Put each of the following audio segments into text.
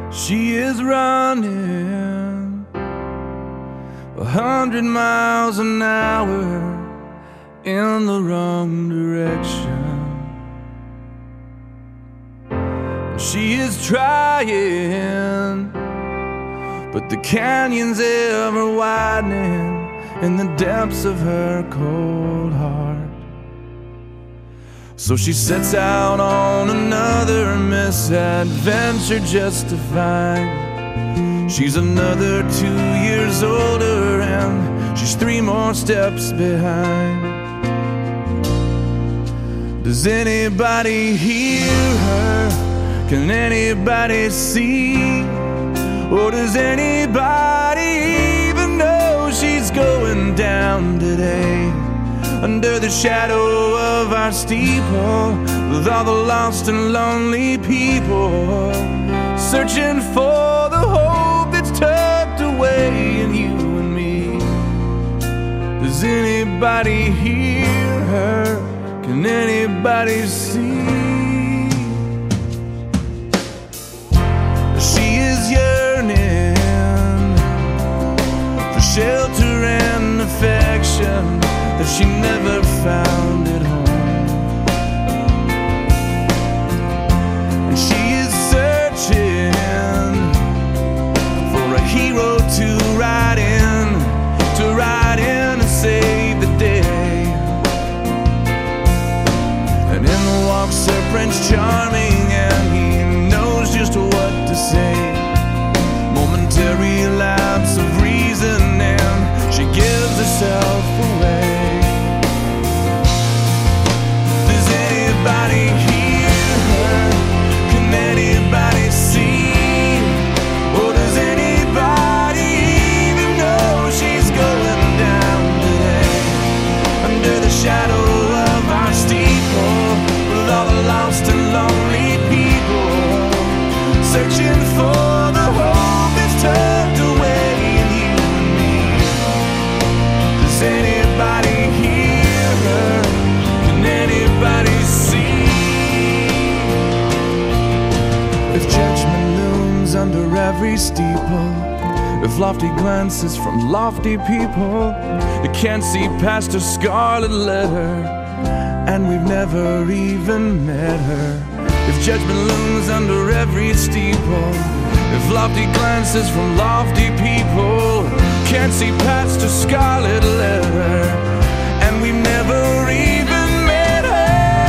She is running 100 miles an hour in the wrong direction. She is trying, but the canyon's ever widening in the depths of her cold heart. So she sets out on another misadventure just to find she's another 2 years older and she's 3 more steps behind. Does anybody hear her? Can anybody see? Or does anybody even know she's going down today? Under the shadow of our steeple, with all the lost and lonely people, searching for the hope that's tucked away in you and me. Does anybody hear her? Can anybody see? She is yearning for shelter and affection that she never found at home. And she is searching for a hero to ride in and save the day. And in walks her Prince Charming, and he knows just what to say. Momentary lapse of reason, and she gives herself away. Does anybody hear her? Can anybody see? Or does anybody even know she's going down today? Under the shadow of our steeple, with all the lost and lonely people, searching for the hope that's tucked away in you and me. Does anybody hear her? Can anybody see? If judgment looms under every steeple, if lofty glances from lofty people, you can't see past her scarlet letter, and we've never even met her. If judgment looms under every steeple, if lofty glances from lofty people can't see past a scarlet letter, and we've never even met her.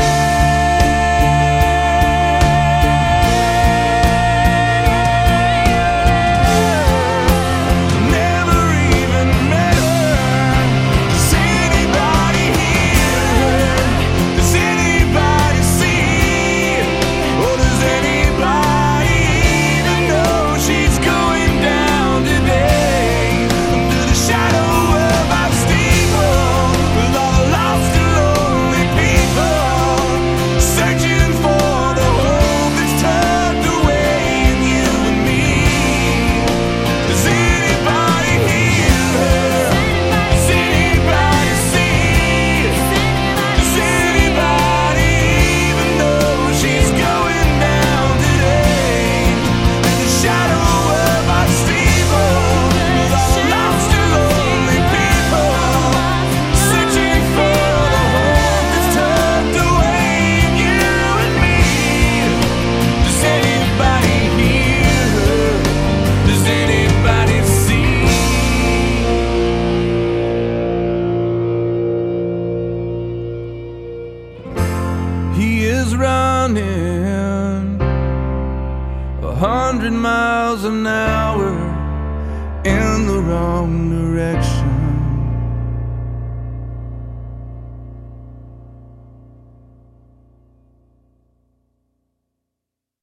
Never even met her. Does anybody hear her? Does anybody see? Or does anybody even know she's going down today? Under the shadow of our steeple, with all the lost and lonely people, searching for the hope that's tucked away in you and me. Does anybody hear her? Does anybody see? Does anybody even know she's going down today? In the shadow of our steeple, with all the lost and lonely people, searching for the hope that's tucked away in you and me. Does anybody hear her? Does anybody see? He is running 100 miles an hour in the wrong direction.